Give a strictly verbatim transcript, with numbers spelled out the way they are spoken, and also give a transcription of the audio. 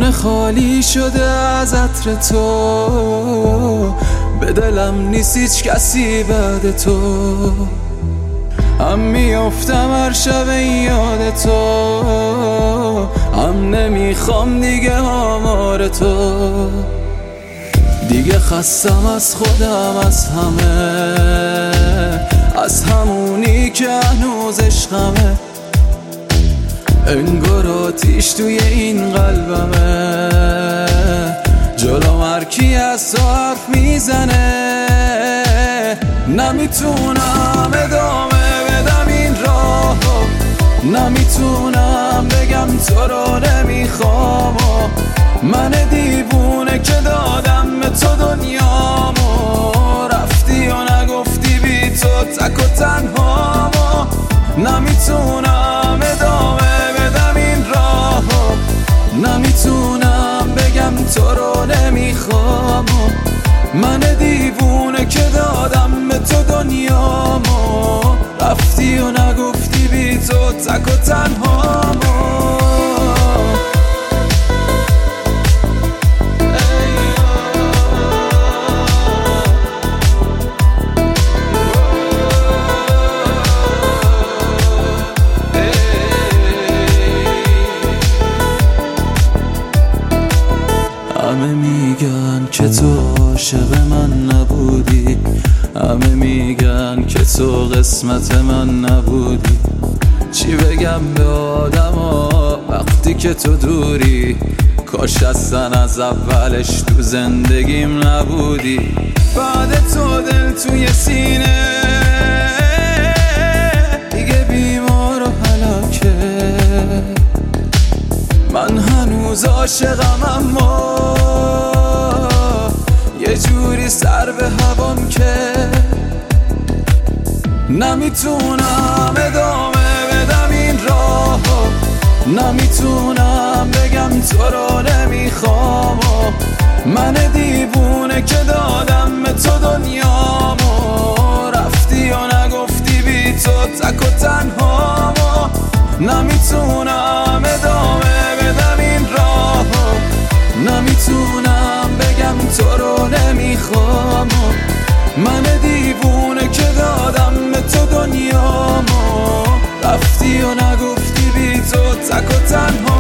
خونه خالی شده از عطر تو، به دلم نیست هیچ کسی بعد تو. هم میافتم هر شب یاد تو، هم نمیخوام دیگه آمار تو. دیگه خستم از خودم، از همه، از همونی که هنوز عشقمه. انگار آتیش توی این قلبمه، جلوم هر کی از تو حرف میزنه. نمیتونم ادامه بدم این راهو، نمیتونم بگم تو رو نمیخوام. من دیوونه که دادم به تو دنیامو، رفتی و نگفتی بی تو تک و تنهامو. نمیتونم ادامه بدم این راهو، نمیتونم بگم تو رو نمیخوام. من دیوونه که دادم به تو دنیامو، رفتی و نگفتی بی تو تک و تنهامو. همه میگن که تو عاشق من نبودی، همه میگن که تو قسمت من نبودی. چی بگم به آدما وقتی که تو دوری، کاش اصلا از اولش تو زندگیم نبودی. بعد تو دل توی سینه دیگه بیمار و هلاکه. من هنوز عاشقم اما یه جوری سر به هوام که نمیتونم ادامه بدم این راهو، نمیتونم بگم تو رو نمیخوام. من دیوونه که دادم به تو دنیامو، رفتی و نگفتی بی تو تک و تنهامو. نمیتونم ادامه بدم این راهو، نمیتونم بگم تو رو نمیخوام. من دیوونه که دادم به تو دنیامو، رفتی و نگفتی بی تو تک و تنها.